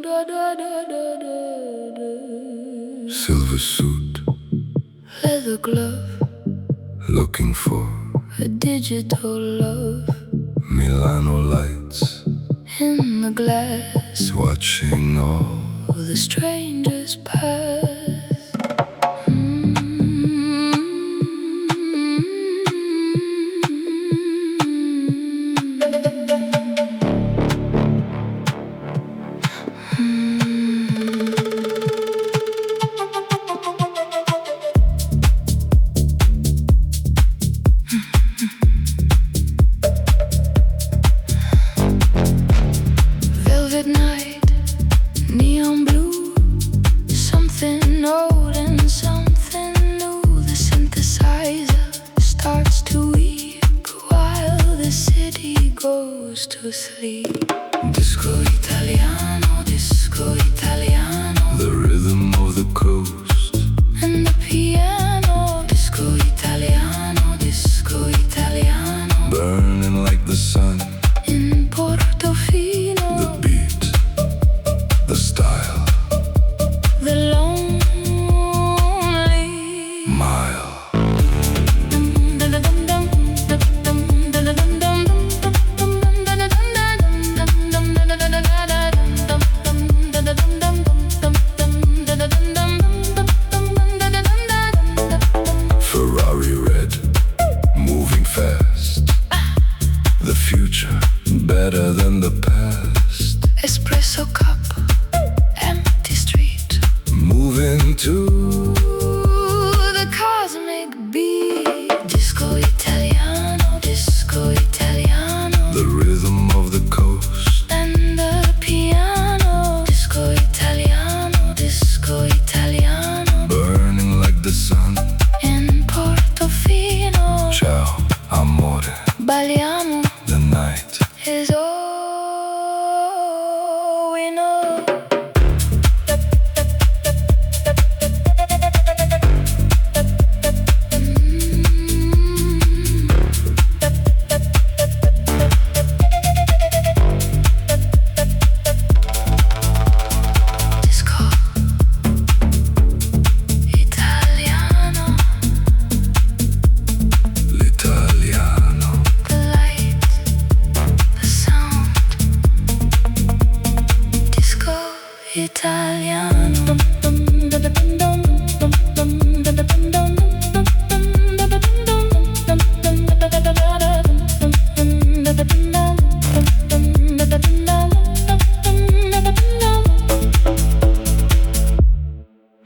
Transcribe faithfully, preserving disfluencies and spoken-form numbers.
Silver suit, leather glove, looking for a digital love Milano lights, in the glass, watching all the strangers pass. Velvet night, neon blue, something old and something new. The synthesizer starts to weep while the city goes to sleep. Disco Italiano, disco Italiano, the rhythm of the coast, and the piano. Disco Italiano, disco Italiano, burning like the sun. in Portofino. The beat, the style, The lonely mile. Ferrari red, moving fast. The future, better than the past. espresso cup, empty street. Moving to The cosmic beat. Disco Italiano, disco Italiano, the rhythm of the coast. and the piano. Disco Italiano, disco Italiano, Burning like the sun. in Portofino. Ciao, amore. Balliamo, The night is over.